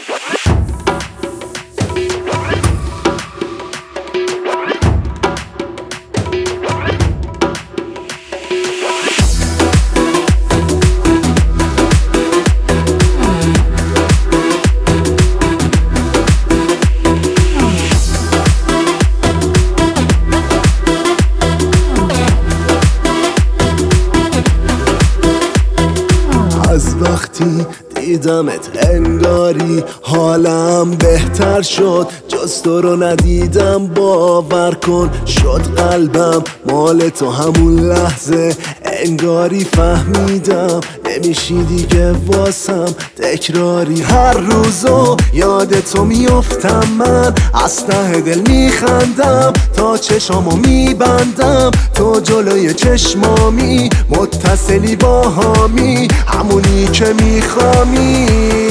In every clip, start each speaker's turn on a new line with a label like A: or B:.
A: از وقتی دیدمت انگاری حالم بهتر شد، جز تو رو ندیدم باور کن. شد قلبم مال تو همون لحظه، انگاری فهمیدم نمیشی دیگه واسم تکراری. هر روزو یاد تو میافتم، من از ته دل میخندم تا چشامو میبندم. تو جلوی چشمامی متصلی با هامی، همونی که میخوامی.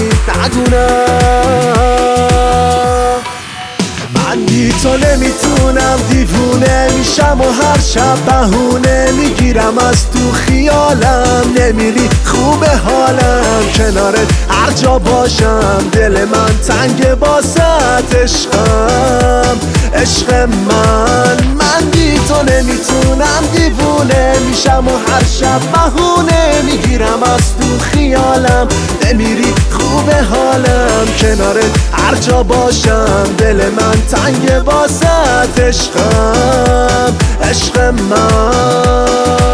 A: ندونم من بی تو نمیتونم، دیوونه میشم و هر شب بهونه میگیرم از تو خیالم. نمیری خوب حالم کنارت هر جا باشم، دل من تنگ باست عشقم. عشق من بی تو نمیتونم، دیوونه میشم و هر شب بهونه میگیرم از تو خیالم. نمیری خوب حالم کنارت هر جا باشم، دل من تنگ باست عشقم. عشق من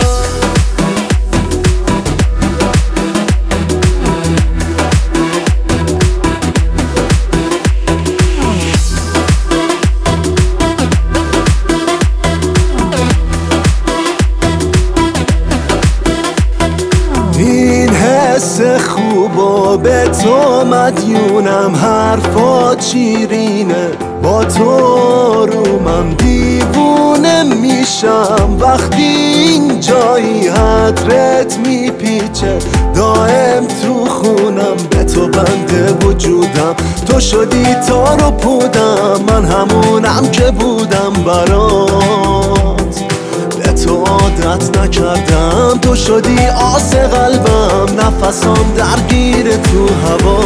A: این حس خوب و به تو مدیونم، حرفات شیرینه با تو رومم دیوونه میشم. وقتی این جایی حضرت میپیچه دائم تو خونم، به تو بنده وجودم. تو شدی تار و پودم، من همونم که بودم برات. به تو عادت نکردم، تو شدی آس قلبم، نفسام درگیر تو هوا.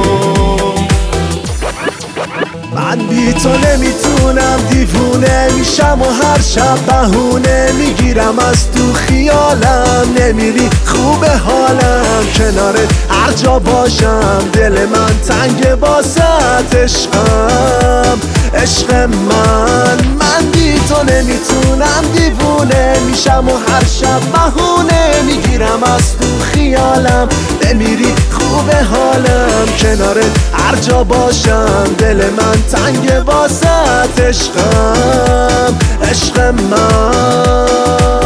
A: من بی تو نمیتونم، دیوونه میشم و هر شب بهونه میگیرم از تو خیالم. نمیری خوب حالم کنارت هر جا باشم، دل من تنگ باست عشقم. عشق من بی تو نمیتونم، دیوونه میشم و هر شب بهونه میگیرم از تو خیالم. نمیری خوب حالم کنارت هر جا باشم، دل من تنگ باست عشقم. عشق من